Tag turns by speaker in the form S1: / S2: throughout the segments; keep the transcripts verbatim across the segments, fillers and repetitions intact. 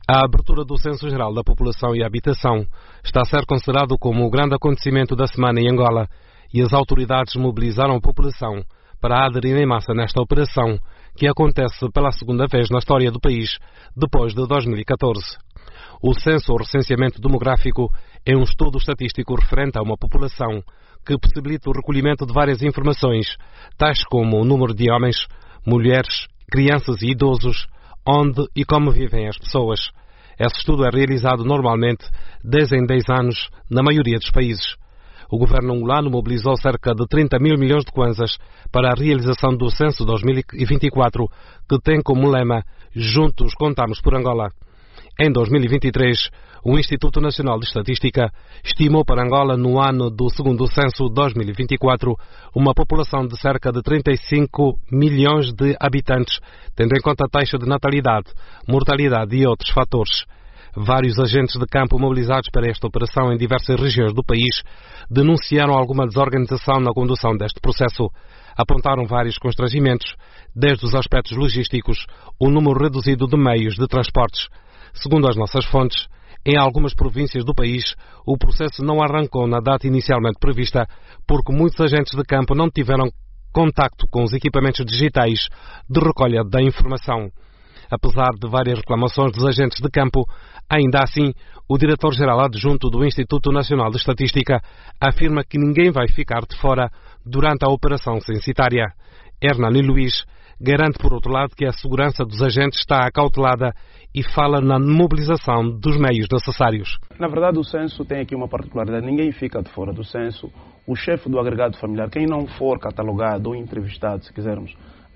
S1: A abertura do Censo Geral da População e Habitação está a ser considerado como o grande acontecimento da semana em Angola e as autoridades mobilizaram a população para aderir em massa nesta operação, que acontece pela segunda vez na história do país, depois de dois mil e catorze. O censo ou recenseamento demográfico é um estudo estatístico referente a uma população que possibilita o recolhimento de várias informações, tais como o número de homens, mulheres, crianças e idosos, onde e como vivem as pessoas. Esse estudo é realizado normalmente dez em dez anos na maioria dos países. O governo angolano mobilizou cerca de trinta mil milhões de kwanzas para a realização do censo dois mil e vinte e quatro, que tem como lema "Juntos contamos por Angola". Em dois mil e vinte e três, o Instituto Nacional de Estatística estimou para Angola, no ano do segundo censo dois mil e vinte e quatro, uma população de cerca de trinta e cinco milhões de habitantes, tendo em conta a taxa de natalidade, mortalidade e outros fatores. Vários agentes de campo mobilizados para esta operação em diversas regiões do país denunciaram alguma desorganização na condução deste processo. Apontaram vários constrangimentos, desde os aspectos logísticos, o número reduzido de meios de transportes. Segundo as nossas fontes, em algumas províncias do país, o processo não arrancou na data inicialmente prevista, porque muitos agentes de campo não tiveram contacto com os equipamentos digitais de recolha da informação. Apesar de várias reclamações dos agentes de campo, ainda assim, o diretor-geral adjunto do Instituto Nacional de Estatística afirma que ninguém vai ficar de fora durante a operação censitária. Hernani Luiz garante, por outro lado, que a segurança dos agentes está acautelada e fala na mobilização dos meios necessários.
S2: Na verdade, o censo tem aqui uma particularidade. Ninguém fica de fora do censo. O chefe do agregado familiar, quem não for catalogado ou entrevistado, se quisermos,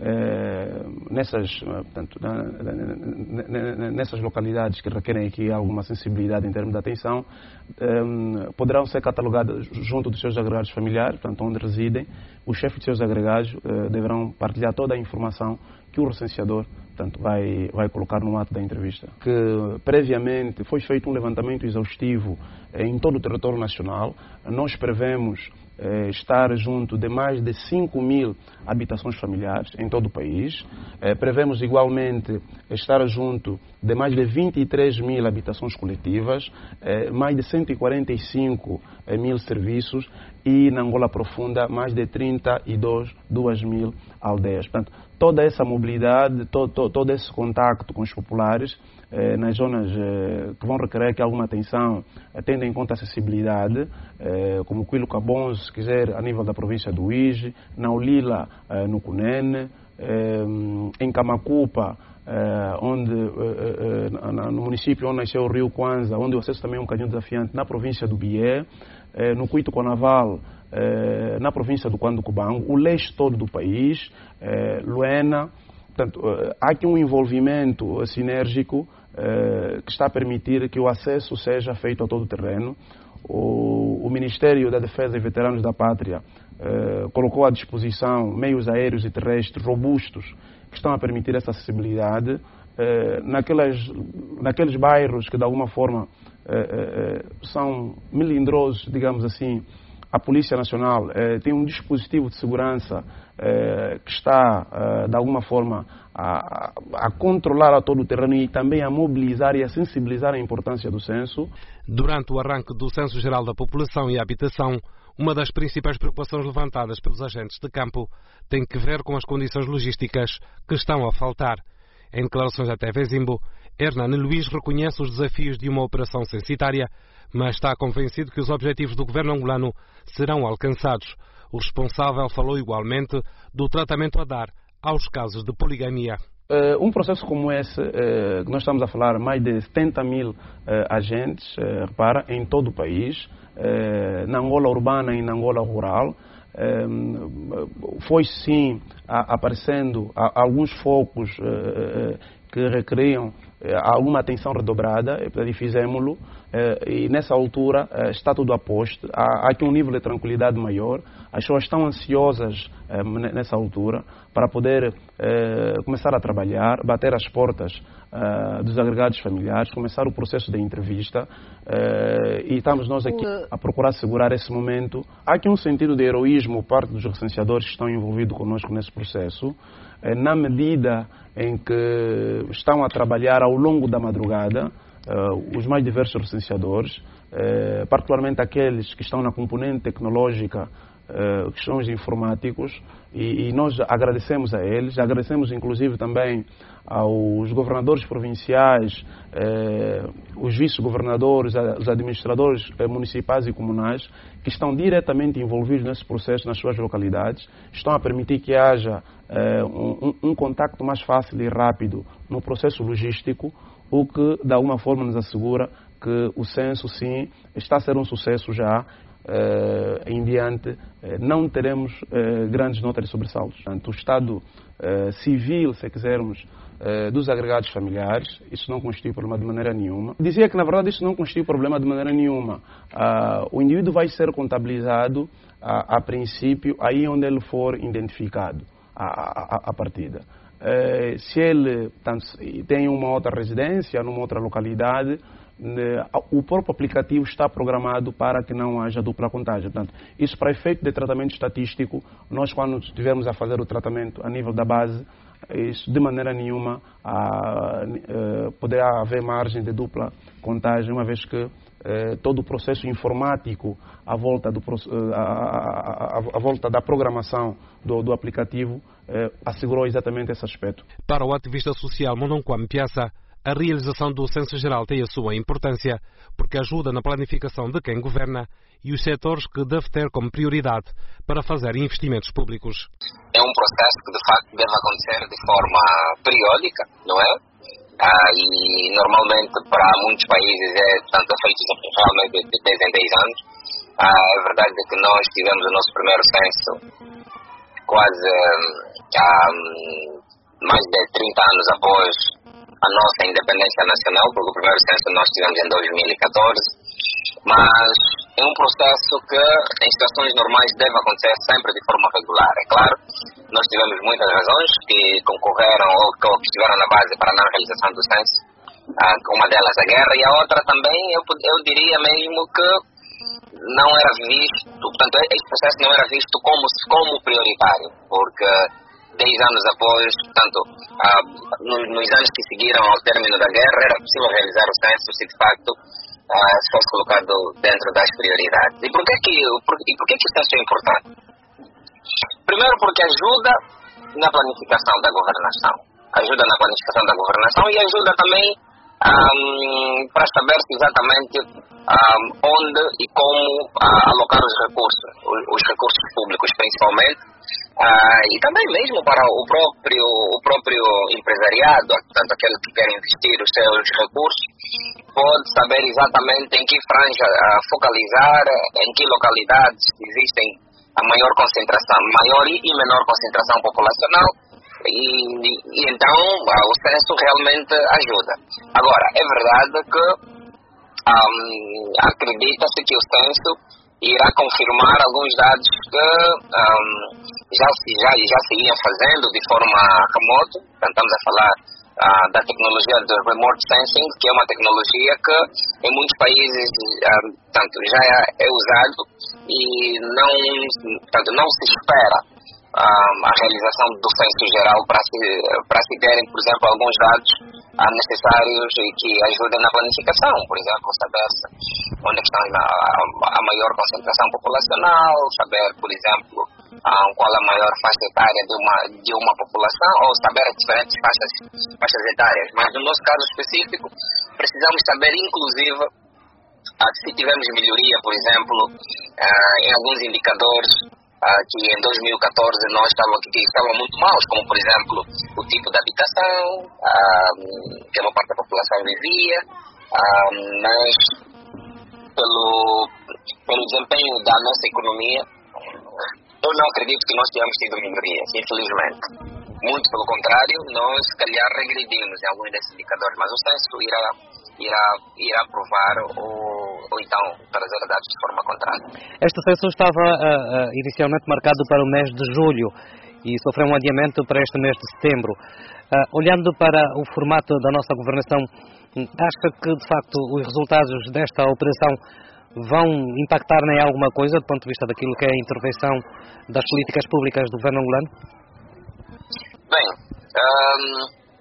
S2: é, nessas, portanto, na, na, nessas localidades que requerem aqui alguma sensibilidade em termos de atenção, é, poderão ser catalogados junto dos seus agregados familiares, portanto, onde residem. Os chefes de seus agregados é, deverão partilhar toda a informação que o recenseador, portanto, vai, vai colocar no ato da entrevista. Que previamente foi feito um levantamento exaustivo é, em todo o território nacional. Nós prevemos É, estar junto de mais de cinco mil habitações familiares em todo o país. É, prevemos igualmente estar junto de mais de vinte e três mil habitações coletivas, é, mais de cento e quarenta e cinco é, mil serviços e na Angola Profunda mais de trinta e duas mil aldeias. Portanto, toda essa mobilidade, todo, todo, todo esse contacto com os populares eh, nas zonas eh, que vão requerer aqui alguma atenção, eh, tendo em conta a acessibilidade, eh, como Quilo Cabonzo, se quiser, a nível da província do Uíge, na Ulila, eh, no Cunene, eh, em Camacupa, eh, onde, eh, eh, no município onde nasceu o Rio Kwanza, onde o acesso também é um bocadinho desafiante, na província do Bié, eh, no Cuito Conaval, eh, na província do Quando-Cubango, o leste todo do país, eh, Luena. Portanto, há aqui um envolvimento sinérgico eh, que está a permitir que o acesso seja feito a todo o terreno. O, o Ministério da Defesa e Veteranos da Pátria eh, colocou à disposição meios aéreos e terrestres robustos que estão a permitir essa acessibilidade eh, naquelas, naqueles bairros que de alguma forma eh, eh, são melindrosos, digamos assim. A Polícia Nacional eh, tem um dispositivo de segurança eh, que está, eh, de alguma forma, a, a controlar a todo o terreno e também a mobilizar e a sensibilizar a importância do censo.
S1: Durante o arranque do Censo Geral da População e Habitação, uma das principais preocupações levantadas pelos agentes de campo tem que ver com as condições logísticas que estão a faltar. Em declarações à T V Zimbo, Hernani Luiz reconhece os desafios de uma operação censitária, mas está convencido que os objetivos do governo angolano serão alcançados. O responsável falou igualmente do tratamento a dar aos casos de poligamia.
S2: Uh, um processo como esse, uh, que nós estamos a falar, mais de setenta mil uh, agentes, uh, repara, em todo o país, uh, na Angola urbana e na Angola rural. Uh, foi sim a, aparecendo a, alguns focos uh, que requeriam uh, alguma atenção redobrada, e fizemos-lo. Uh, e nessa altura uh, está tudo a posto. Há, há aqui um nível de tranquilidade maior. As pessoas estão ansiosas uh, nessa altura para poder uh, começar a trabalhar, bater as portas uh, dos agregados familiares, começar o processo de entrevista uh, e estamos nós aqui a procurar segurar esse momento. Há aqui um sentido de heroísmo por parte dos recenseadores que estão envolvidos conosco nesse processo, uh, na medida em que estão a trabalhar ao ao longo da madrugada, uh, os mais diversos recenseadores, uh, particularmente aqueles que estão na componente tecnológica, uh, questões informáticos, e, e nós agradecemos a eles, agradecemos inclusive também aos governadores provinciais, eh, os vice-governadores, os administradores eh, municipais e comunais, que estão diretamente envolvidos nesse processo nas suas localidades, estão a permitir que haja eh, um, um contacto mais fácil e rápido no processo logístico, o que de alguma forma nos assegura que o censo, sim, está a ser um sucesso já. Uh, em diante, uh, não teremos uh, grandes notas de sobressaltos. Portanto, o estado uh, civil, se quisermos, uh, dos agregados familiares, isso não constitui problema de maneira nenhuma. Dizia que, na verdade, isso não constitui problema de maneira nenhuma. Uh, o indivíduo vai ser contabilizado, uh, a princípio, aí onde ele for identificado, a, a, a partida. Uh, se ele tanto, tem uma outra residência, numa outra localidade, o próprio aplicativo está programado para que não haja dupla contagem. Portanto, isso para efeito de tratamento estatístico, nós quando estivermos a fazer o tratamento a nível da base, isso de maneira nenhuma a, a, poderá haver margem de dupla contagem, uma vez que eh, todo o processo informático à volta, do, a, a, a, a volta da programação do, do aplicativo eh, assegurou exatamente esse aspecto.
S1: Para o ativista social Mononkwame Piasa, a realização do Censo Geral tem a sua importância, porque ajuda na planificação de quem governa e os setores que deve ter como prioridade para fazer investimentos públicos.
S3: É um processo que, de facto, deve acontecer de forma periódica, não é? Ah, e, normalmente, para muitos países, é, portanto, é feito realmente de dez em dez anos. Ah, é verdade que nós tivemos o nosso primeiro censo quase ah, mais de trinta anos após a nossa independência nacional, porque o primeiro censo nós tivemos em dois mil e catorze, mas é um processo que em situações normais deve acontecer sempre de forma regular. É claro, nós tivemos muitas razões que concorreram ou que estiveram na base para a não realização do censo, uma delas a guerra, e a outra também, eu, eu diria mesmo que não era visto, portanto, este processo não era visto como, como prioritário, porque dez anos após, portanto, ah, nos, nos anos que seguiram ao término da guerra, era possível realizar o censo se de facto ah, se fosse colocado dentro das prioridades. E por que que, por, e por que que o censo é importante? Primeiro porque ajuda na planificação da governação, ajuda na planificação da governação e ajuda também um, para saber-se exatamente um, onde e como uh, alocar os recursos, os, os recursos públicos principalmente. Uh, e também mesmo para o próprio, o próprio empresariado, portanto aquele que quer investir os seus recursos, pode saber exatamente em que franja uh, focalizar, em que localidades existem a maior concentração, maior e menor concentração populacional, e, e, e então uh, o censo realmente ajuda. Agora, é verdade que um, acredita-se que o censo irá confirmar alguns dados que um, já, se, já, já se iam fazendo de forma remota. Estamos a falar uh, da tecnologia do remote sensing, que é uma tecnologia que em muitos países uh, tanto, já é, é usado e não, tanto, não se espera uh, a realização do censo geral para se, para se terem, por exemplo, alguns dados uh, necessários e que ajudem na planificação, por exemplo, saber onde está a, a maior concentração populacional, saber, por exemplo, uh, qual a maior faixa etária de uma, de uma população, ou saber as diferentes faixas, faixas etárias. Mas no nosso caso específico, precisamos saber, inclusive, uh, se tivermos melhoria, por exemplo, uh, em alguns indicadores uh, que em dois mil e catorze nós estavam, que estavam muito maus, como, por exemplo, o tipo de habitação, uh, que uma parte da população vivia, uh, mas pelo, pelo desempenho da nossa economia, eu não acredito que nós tenhamos tido melhorias, infelizmente. Muito pelo contrário, nós, se calhar, regredimos em alguns desses indicadores, mas o censo irá, irá, irá provar ou, ou então trazer dados de forma contrária.
S4: Este censo estava uh, uh, inicialmente marcado para o mês de julho e sofreu um adiamento para este mês de setembro. Uh, olhando para o formato da nossa governação, acha que, de facto, os resultados desta operação vão impactar em alguma coisa do ponto de vista daquilo que é a intervenção das políticas públicas do governo angolano?
S3: Bem, um,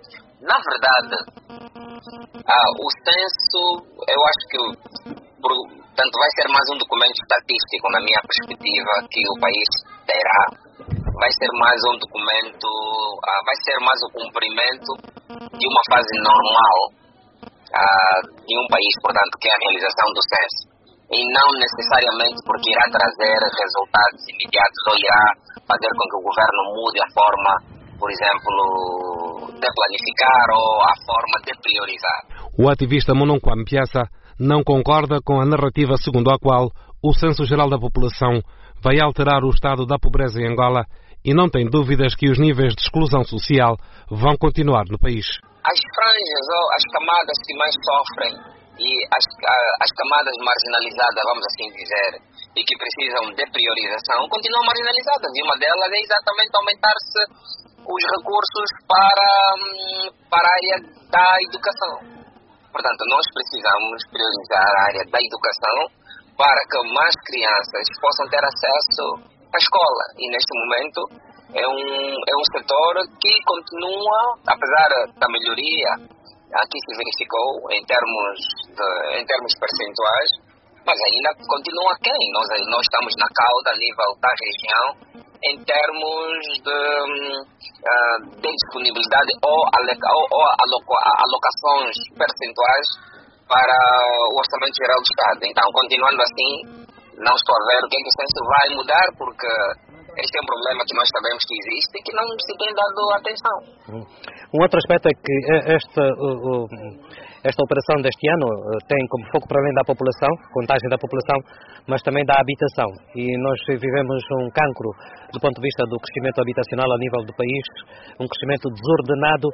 S3: na verdade, ah, o censo, eu acho que por, tanto vai ser mais um documento estatístico, na minha perspectiva, que o país terá. Vai ser mais um documento, ah, vai ser mais o cumprimento de uma fase normal ah, de um país, portanto, que é a realização do censo. E não necessariamente porque irá trazer resultados imediatos ou irá fazer com que o governo mude a forma, por exemplo, de planificar ou a forma de priorizar.
S1: O ativista Mononquam Piaça não concorda com a narrativa segundo a qual o Censo Geral da População vai alterar o estado da pobreza em Angola e não tem dúvidas que os níveis de exclusão social vão continuar no país.
S3: As franjas ou as camadas que mais sofrem e as, as camadas marginalizadas, vamos assim dizer, e que precisam de priorização, continuam marginalizadas. E uma delas é exatamente aumentar-se os recursos para, para a área da educação. Portanto, nós precisamos priorizar a área da educação para que mais crianças possam ter acesso à escola. E neste momento é um, é um setor que continua, apesar da melhoria aqui se verificou em termos, de, em termos percentuais, mas ainda continua aquém. Nós, nós estamos na cauda a nível da região em termos de, uh, de disponibilidade ou, ou, ou aloca, alocações percentuais para o Orçamento Geral do Estado. Então, continuando assim, não estou a ver o que é que o censo vai mudar, porque este é um problema que nós sabemos que existe e que não se tem dado atenção.
S4: Um outro aspecto é que esta, esta operação deste ano tem como foco, para além da população, contagem da população, mas também da habitação. E nós vivemos um cancro do ponto de vista do crescimento habitacional a nível do país, um crescimento desordenado.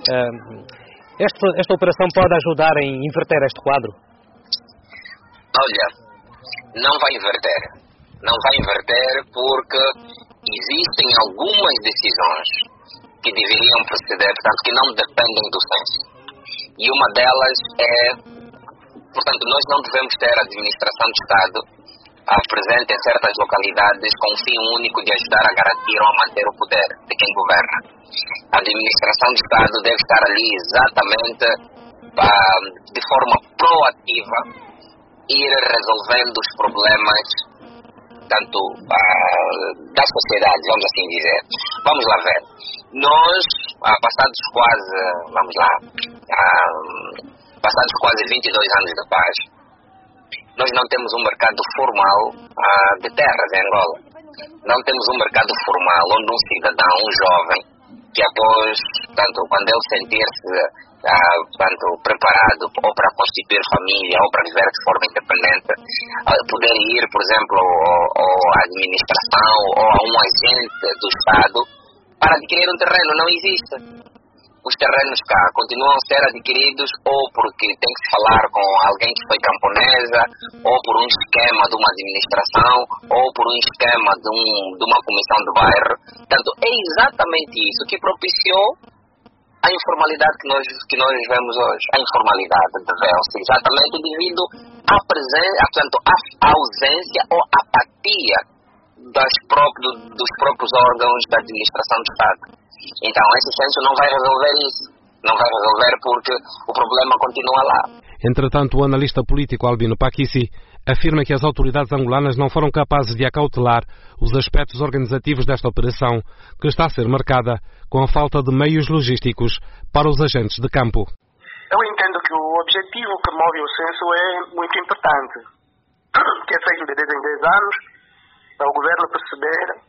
S4: Esta, esta operação pode ajudar em inverter este quadro?
S3: Olha, não vai inverter. Não vai inverter porque existem algumas decisões que deveriam proceder, portanto, que não dependem do censo. E uma delas é, portanto, nós não devemos ter a administração do Estado presente em certas localidades com o fim único de ajudar a garantir ou a manter o poder de quem governa. A administração do Estado deve estar ali exatamente ah, de forma proativa, ir resolvendo os problemas tanto ah, da sociedade, vamos assim dizer. Vamos lá ver. Nós, ah, passados quase, vamos lá, ah, passados quase vinte e dois anos de paz, nós não temos um mercado formal ah, de terras em Angola. Não temos um mercado formal onde um cidadão, um jovem, que após, tanto quando ele sentir-se ah, tanto preparado ou para constituir família ou para viver de forma independente, ah, poder ir, por exemplo, ou à administração ou a um agente do Estado para adquirir um terreno, não existe. Os terrenos cá continuam a ser adquiridos ou porque tem que se falar com alguém que foi camponesa, ou por um esquema de uma administração, ou por um esquema de, um, de uma comissão de bairro. Portanto, é exatamente isso que propiciou a informalidade que nós, que nós vemos hoje. A informalidade deveu-se exatamente devido à presença, portanto, à ausência ou apatia das próprios, dos próprios órgãos da administração do Estado. Então, esse censo não vai resolver isso. Não vai resolver porque o problema continua lá.
S1: Entretanto, o analista político Albino Paquissi afirma que as autoridades angolanas não foram capazes de acautelar os aspectos organizativos desta operação, que está a ser marcada com a falta de meios logísticos para os agentes de campo.
S5: Eu entendo que o objetivo que move o censo é muito importante, que é feito de dez em dez anos, para o governo perceber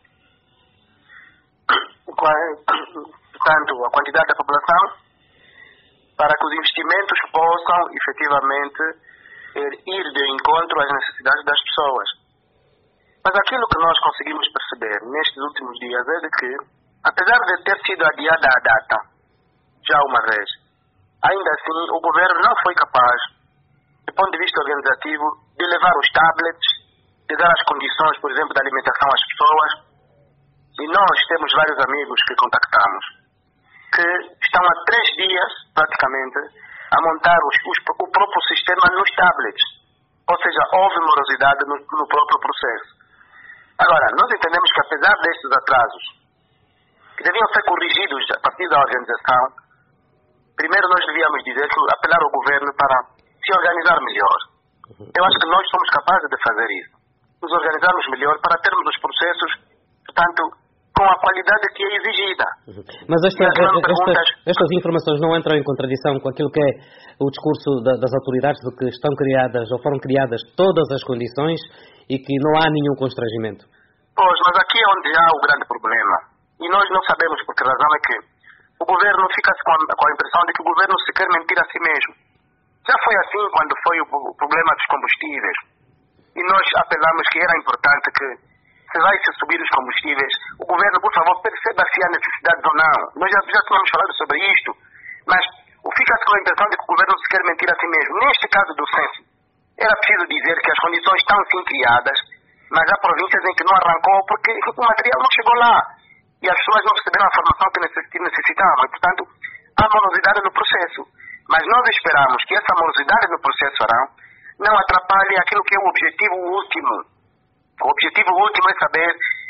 S5: portanto, a quantidade da população, para que os investimentos possam efetivamente ir de encontro às necessidades das pessoas. Mas aquilo que nós conseguimos perceber nestes últimos dias é de que, apesar de ter sido adiada a data, já uma vez, ainda assim o governo não foi capaz, do ponto de vista organizativo, de levar os tablets, de dar as condições, por exemplo, da alimentação às pessoas. E nós temos vários amigos que contactamos, que estão há três dias, praticamente, a montar os, os, o próprio sistema nos tablets. Ou seja, houve morosidade no, no próprio processo. Agora, nós entendemos que apesar destes atrasos, que deviam ser corrigidos a partir da organização, primeiro nós devíamos dizer que apelar ao governo para se organizar melhor. Eu acho que nós somos capazes de fazer isso. Nos organizarmos melhor para termos os processos, portanto, com a qualidade que é exigida.
S4: Mas esta, estas, estas informações não entram em contradição com aquilo que é o discurso da, das autoridades de que estão criadas ou foram criadas todas as condições e que não há nenhum constrangimento?
S5: Pois, mas aqui é onde há o grande problema. E nós não sabemos por que razão é que o governo fica com a, com a impressão de que o governo se quer mentir a si mesmo. Já foi assim quando foi o, o problema dos combustíveis. E nós apelamos que era importante que, se vai se subir os combustíveis, o governo, por favor, perceba se há necessidade ou não. Nós já, já tínhamos falado sobre isto, mas fica-se com a impressão de que o governo se quer mentir a si mesmo. Neste caso do censo, era preciso dizer que as condições estão sim criadas, mas há províncias em que não arrancou porque o material não chegou lá. E as pessoas não receberam a formação que necessitavam. E, portanto, há morosidade no processo. Mas nós esperamos que essa morosidade no processo não atrapalhe aquilo que é o objetivo último. O objetivo último é saber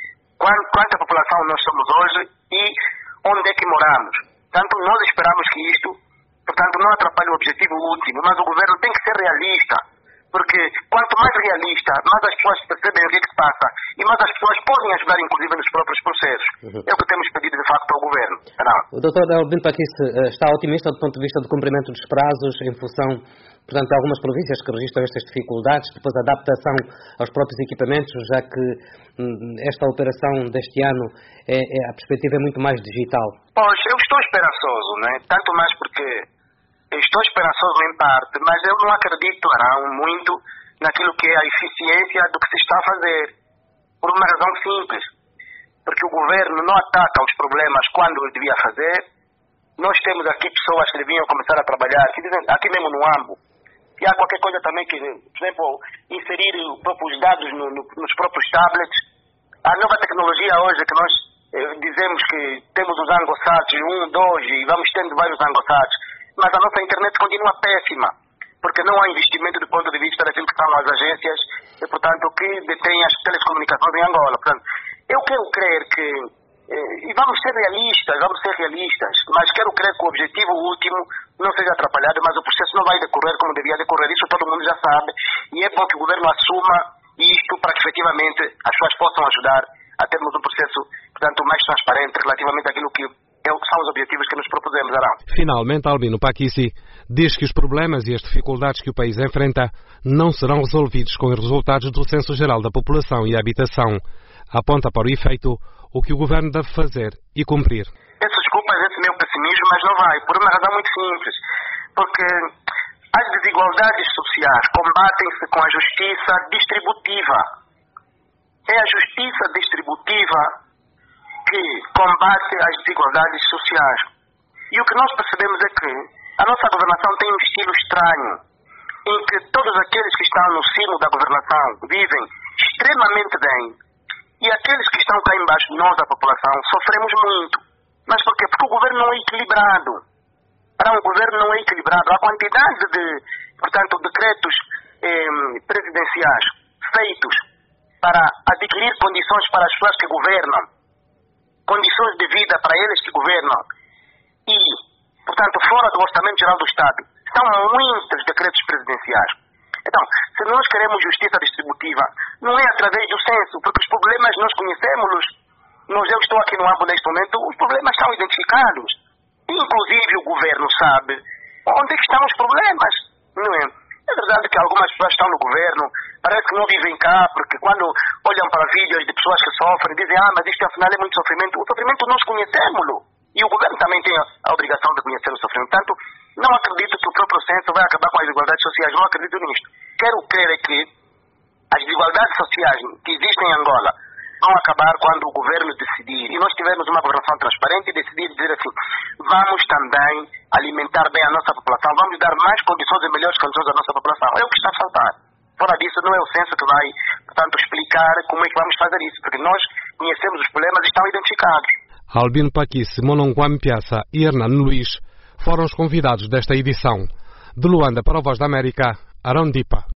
S5: quanta população nós somos hoje e onde é que moramos. Portanto, nós esperamos que isto, portanto, não atrapalhe o objetivo último, mas o governo tem que ser realista. Porque quanto mais realista, mais as pessoas percebem o que é que se passa e mais as pessoas podem ajudar, inclusive, nos próprios processos. Uhum. É o que temos pedido, de facto, ao governo. Não.
S4: O doutor Albino Paquice está otimista do ponto de vista do cumprimento dos prazos em função, portanto, de algumas províncias que registram estas dificuldades, depois a adaptação aos próprios equipamentos, já que hum, esta operação deste ano, é, é, a perspectiva é muito mais digital.
S5: Pois, eu estou esperançoso, não é? Tanto mais porque estou esperançoso em parte, mas eu não acredito, Arão, muito naquilo que é a eficiência do que se está a fazer. Por uma razão simples. Porque o governo não ataca os problemas quando ele devia fazer. Nós temos aqui pessoas que deviam começar a trabalhar, que dizem, aqui mesmo no AMBO. E há qualquer coisa também que, por exemplo, inserir os dados no, no, nos próprios tablets. A nova tecnologia hoje que nós eh, dizemos que temos os ANGOSATs, um, dois, e vamos tendo vários ANGOSATs. Mas a nossa internet continua péssima, porque não há investimento do ponto de vista daquilo que são as agências, e, portanto, que detêm as telecomunicações em Angola. Portanto, eu quero crer que, eh, e vamos ser realistas, vamos ser realistas, mas quero crer que o objetivo último não seja atrapalhado, mas o processo não vai decorrer como devia decorrer, isso todo mundo já sabe, e é bom que o governo assuma isto para que, efetivamente, as pessoas possam ajudar a termos um processo, portanto, mais transparente relativamente àquilo que são os objetivos que nos propusemos, Arão.
S1: Finalmente, Albino Paquice diz que os problemas e as dificuldades que o país enfrenta não serão resolvidos com os resultados do Censo Geral da População e Habitação. Aponta para o efeito o que o governo deve fazer e cumprir.
S5: Peço desculpas esse meu pessimismo, mas não vai, por uma razão muito simples. Porque as desigualdades sociais combatem-se com a justiça distributiva. É a justiça distributiva que combate as desigualdades sociais. E o que nós percebemos é que a nossa governação tem um estilo estranho, em que todos aqueles que estão no cimo da governação vivem extremamente bem, e aqueles que estão cá embaixo, nós, a população, sofremos muito. Mas por quê? Porque o governo não é equilibrado. Para um governo não é equilibrado. A quantidade de, portanto, decretos eh, presidenciais feitos para adquirir condições para as pessoas que governam, condições de vida para eles que governam e, portanto, fora do Orçamento Geral do Estado, são muitos decretos presidenciais. Então, se nós queremos justiça distributiva, não é através do censo, porque os problemas nós conhecemos, nós, eu estou aqui no AMBO neste momento, os problemas são identificados. Inclusive o governo sabe onde é que estão os problemas, não é? É verdade que algumas pessoas estão no governo, parece que não vivem cá, porque quando olham para vídeos de pessoas que sofrem, dizem, ah, mas isto afinal é muito sofrimento. O sofrimento nós conhecemos-lo. E o governo também tem a obrigação de conhecer o sofrimento. Portanto, não acredito que o próprio censo vai acabar com as desigualdades sociais. Não acredito nisto. Quero crer que as desigualdades sociais que existem em Angola vão acabar quando o governo decidir. E nós tivermos uma governação transparente e decidir dizer assim, vamos também alimentar bem a nossa população, vamos dar mais condições e melhores condições à nossa população. É o que está a faltar. Fora disso, não é o censo que vai, portanto, explicar como é que vamos fazer isso, porque nós conhecemos os problemas e estão identificados.
S1: Albino Paquice, Mononguame Piaça e Hernando Luís foram os convidados desta edição. De Luanda para a Voz da América, Arão Dipa.